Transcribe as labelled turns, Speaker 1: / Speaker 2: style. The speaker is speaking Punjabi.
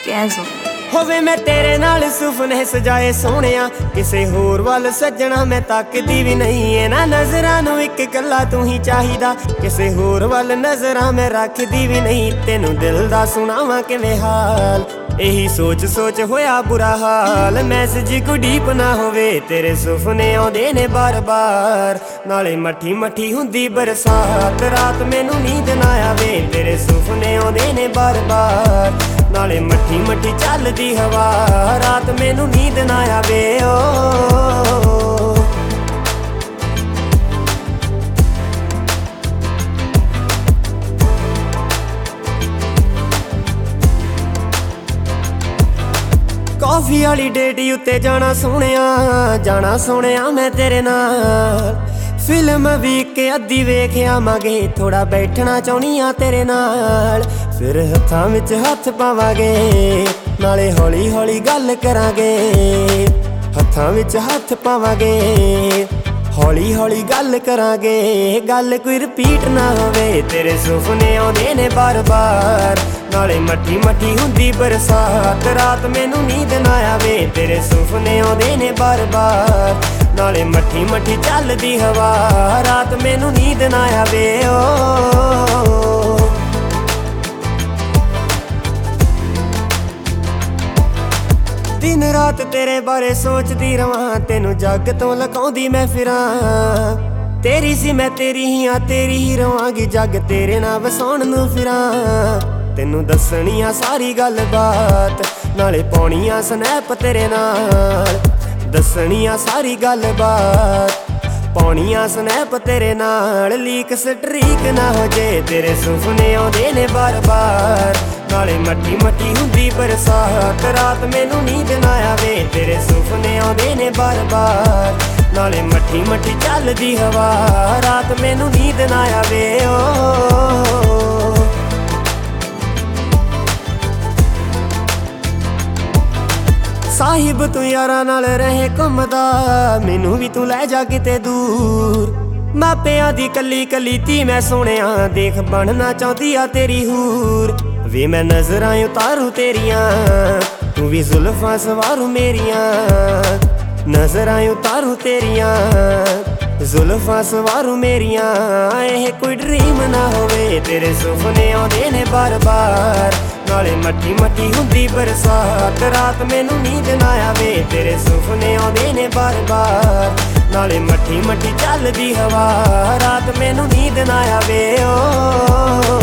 Speaker 1: कैज़ो
Speaker 2: ਹੋਵੇ ਮੈਂ ਤੇਰੇ ਨਾਲ ਸੁਪਨੇ ਸਜਾਏ ਸੋਹਣਿਆ ਕਿਸੇ ਹੋਰ ਵੱਲ ਸੱਜਣਾ ਮੈਂ ਤੱਕਦੀ ਵੀ ਨਹੀਂ ਇਹਨਾਂ ਨਜ਼ਰਾਂ ਨੂੰ ਇੱਕ ਗੱਲਾ ਤੂੰ ਹੀ ਚਾਹੀਦਾ ਕਿਸੇ ਹੋਰ ਵੱਲ ਨਜ਼ਰਾਂ ਮੈਂ ਰੱਖਦੀ ਵੀ ਨਹੀਂ ਤੈਨੂੰ ਦਿਲ ਦਾ ਸੁਣਾਵਾਂ ਕਿਵੇਂ ਹਾਲ ਇਹੀ ਸੋਚ ਸੋਚ ਹੋਇਆ ਬੁਰਾ ਹਾਲ ਮੈਸੇਜ ਕੋ ਡੀਪ ਨਾ ਹੋਵੇ ਤੇਰੇ ਸੁਪਨੇ ਆਉਂਦੇ ਨੇ ਬਾਰ-ਬਾਰ ਨਾਲੇ ਮੱਠੀ ਮੱਠੀ ਹੁੰਦੀ ਬਰਸਾਤ ਰਾਤ ਮੈਨੂੰ ਨੀਂਦ ਨਾ ਆਵੇ ਤੇਰੇ ਸੁਪਨੇ ਆਉਂਦੇ ਨੇ ਬਾਰ-ਬਾਰ ਨਾਲੇ ਮੱਠੀ ਮੱਠੀ ਚੱਲਦੀ ਹਵਾ ਰਾਤ ਮੈਨੂੰ ਨੀਂਦ ਨਾ ਆਵੇ ਓ ਕਾਫੀ ਵਾਲੀ ਡੇਟ ਉੱਤੇ ਜਾਣਾ ਸੋਹਣਿਆ ਮੈਂ ਤੇਰੇ ਨਾਲ ਫਿਲਮ ਵੀ ਕੇ ਅੱਧੀ ਵੇਖ ਆਵਾਂਗੇ ਥੋੜਾ ਬੈਠਣਾ ਚਾਹੁੰਦੀ ਆ ਤੇਰੇ ਨਾਲ ਫਿਰ ਹੱਥਾਂ ਵਿੱਚ ਹੱਥ ਪਾਵਾਂਗੇ ਨਾਲੇ ਹੌਲੀ ਹੌਲੀ ਗੱਲ ਕਰਾਂਗੇ ਹੱਥਾਂ ਵਿੱਚ ਹੱਥ ਪਾਵਾਂਗੇ ਹੌਲੀ ਹੌਲੀ ਗੱਲ ਕਰਾਂਗੇ ਗੱਲ ਕੋਈ ਰਿਪੀਟ ਨਾ ਹੋਵੇ ਤੇਰੇ ਸੁਪਨੇ ਆਉਂਦੇ ਨੇ ਬਾਰ-ਬਾਰ ਨਾਲੇ ਮੱਠੀ ਮੱਠੀ ਹੁੰਦੀ ਬਰਸਾਤ ਰਾਤ ਮੈਨੂੰ ਨੀਂਦ ਨਾ ਆਵੇ ਤੇਰੇ ਸੁਪਨੇ ਆਉਂਦੇ ਨੇ ਬਾਰ-ਬਾਰ ਨਾਲੇ ਮੱਠੀ ਮੱਠੀ ਚੱਲਦੀ ਹਵਾ ਰਾਤ ਮੈਨੂੰ ਨੀਂਦ ਨਾ ਆਵੇ ਓ ਦਿਨ ਰਾਤ ਤੇਰੇ ਬਾਰੇ ਸੋਚਦੀ ਰਵਾਂ ਤੈਨੂੰ ਜੱਗ ਤੋਂ ਲਕਾਉਂਦੀ ਮੈਂ ਫਿਰਾਂ ਤੇਰੀ ਸੀ ਮੈਂ ਤੇਰੀ ਹੀ ਆ ਤੇਰੀ ਹੀ ਰਵਾਂਗੀ ਜੱਗ ਤੇਰੇ ਨਾਲ ਵਸਾਉਣ ਨੂੰ ਫਿਰਾਂ ਤੈਨੂੰ ਦੱਸਣੀ ਆ ਸਾਰੀ ਗੱਲਬਾਤ ਨਾਲੇ ਪਾਉਣੀ ਆ ਸਨੈਪ ਤੇਰੇ ਨਾਲ ਦੱਸਣੀ ਆ ਸਾਰੀ ਗੱਲਬਾਤ ਪਾਉਣੀ ਆ ਸਨੈਪ ਤੇਰੇ ਨਾਲ ਲੀਕ ਸਟਰੀਕ ਨਾ ਹੋ ਜੇ ਤੇਰੇ ਸੁਪਨੇ ਆਉਂਦੇ ਨੇ ਬਾਰ-ਬਾਰ ਨਾਲੇ ਮੱਠੀ ਮੱਠੀ ਹੁੰਦੀ ਬਰਸਾਤ ਰਾਤ ਮੈਨੂੰ ਨੀਂਦ ਨਾ ਆਵੇ ਤੇਰੇ ਸੁਪਨੇ ਆਉਂਦੇ ਨੇ ਬਾਰ-ਬਾਰ ਨਾਲੇ ਮੱਠੀ ਮੱਠੀ ਚੱਲਦੀ ਹਵਾ ਰਾਤ ਮੈਨੂੰ ਨੀਂਦ ਨਾ ਆਵੇ ਓ ਸਾਹਿਬ ਤੂੰ ਯਾਰਾਂ ਨਾਲ ਰਹੇ ਘੁੰਮਦਾ ਮੈਨੂੰ ਵੀ ਤੂੰ ਲੈ ਜਾ ਕਿਤੇ ਦੂਰ ਮਾਪਿਆਂ ਦੀ ਕੱਲੀ ਕੱਲੀ ਧੀ ਮੈਂ ਸੋਹਣਿਆ ਦੇਖ ਬਣਨਾ ਚਾਹੁੰਦੀ ਆ ਤੇਰੀ ਹੂਰ ਵੇ ਮੈਂ ਨਜ਼ਰਾਂ ਉਤਾਰੂ ਤੇਰੀਆਂ ਤੂੰ ਵੀ ਜ਼ੁਲਫਾਂ ਸਵਾਰੂ ਮੇਰੀਆਂ ਨਜ਼ਰਾਂ ਉਤਾਰੂ ਤੇਰੀਆਂ ਜ਼ੁਲਫਾਂ ਸਵਾਰੂ ਮੇਰੀਆਂ ਇਹ ਕੋਈ ਡ੍ਰੀਮ ਨਾ ਹੋਵੇ ਤੇਰੇ ਸੁਪਨੇ ਆਉਂਦੇ ਨੇ ਬਾਰ-ਬਾਰ ਨਾਲੇ ਮੱਠੀ ਮੱਠੀ ਹੁੰਦੀ ਬਰਸਾਤ ਰਾਤ ਮੈਨੂੰ ਨੀਂਦ ਨਾ ਆਵੇ ਤੇਰੇ ਸੁਪਨੇ ਆਉਂਦੇ ਨੇ ਬਾਰ-ਬਾਰ ਨਾਲੇ ਮੱਠੀ ਮੱਠੀ ਚੱਲਦੀ ਹਵਾ ਰਾਤ ਮੈਨੂੰ ਨੀਂਦ ਨਾ ਆਵੇ ਓ